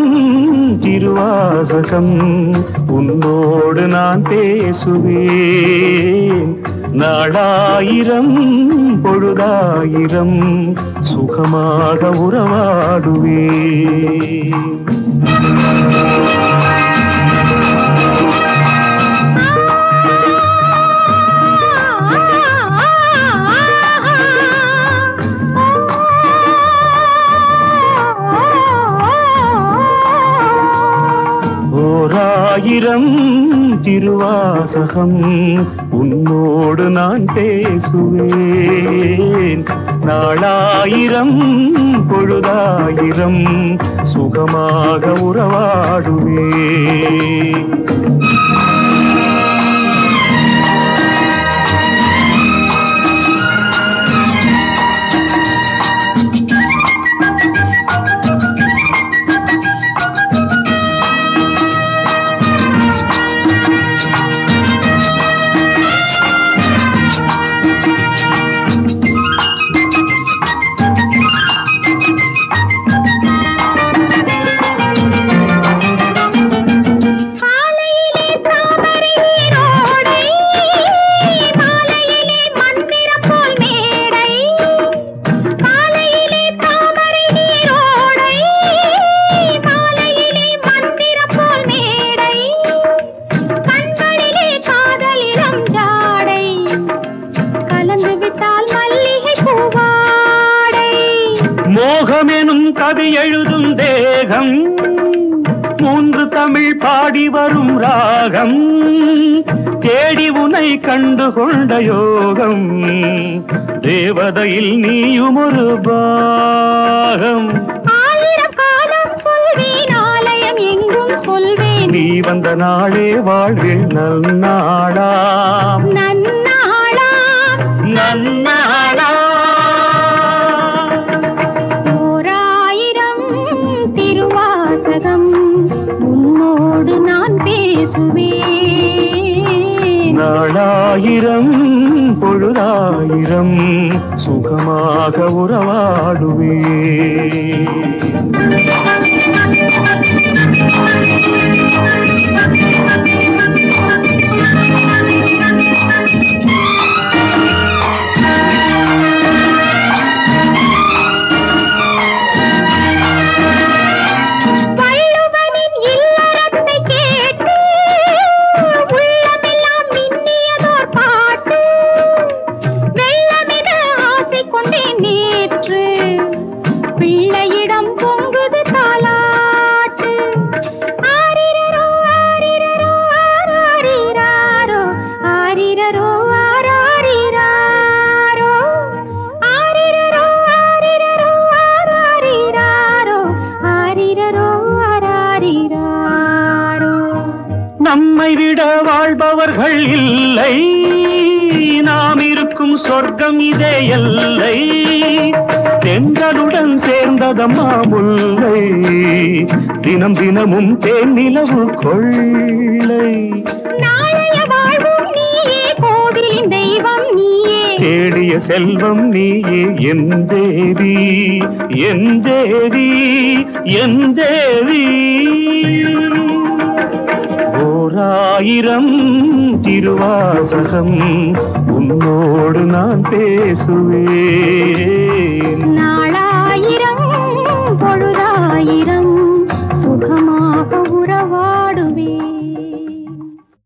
திருவாசகம் உன்னோடு நான் பேசுவேன். நாளாயிரம் பொழுதாயிரம் சுகமாக உறவாடுவேன். ஓராயிரம் திருவாசகம் உன்னோடு நான் பேசுவேன். நாளாயிரம் பொழுதாயிரம் சுகமாக உறவாடுவேன். மோகமெனும் கவி எழுதும் தேகம், மூன்று தமிழ் பாடி வரும் ராகம், தேடி உனை கண்டு கொண்ட யோகம், தேவதையில் நீயும் ஒரு பாகம். ஆயிரம் காலம் சொல்வேன், ஆலயம் எங்கும் சொல்வேன், நீ வந்த நாளே வாழ்வில் நன்னாளாம் நன்னாளாம் நன்னாளாம். திருவாசகம் உன்னோடு நான் பேசுவேன். நாளாயிரம் பொழுதாயிரம் சுகமாக உறவாடுவேன். பிள்ளையிடம் பொங்குது தாலாட்டு. ஆரிரரோ ஆரிரரோ ஆராரிராரோ, ஆரிரரோ ஆராரிராரோ, ஆரிரரோ ஆரிரரோ ஆராரிராரோ, ஆரிரரோ ஆராரிராரோ. நம்மை விட வாழ்பவர்கள் இல்லை, நாம் இருக்கும் சொர்க்கம் இதே எல்லை. தென்றலுடன் சேர்ந்ததம்மா முல்லை, தினம் தினமும் தேன் நிலவு கொள்ளை. நாளைய வாழ்வும் நீயே, கோவிலின் தெய்வம் நீயே, தேடிய செல்வம் நீயே என் தேவி, என் தேவி, என் தேவி. ஓராயிரம் திருவாசகம் உன்னோடு நான் பேசுவேன்.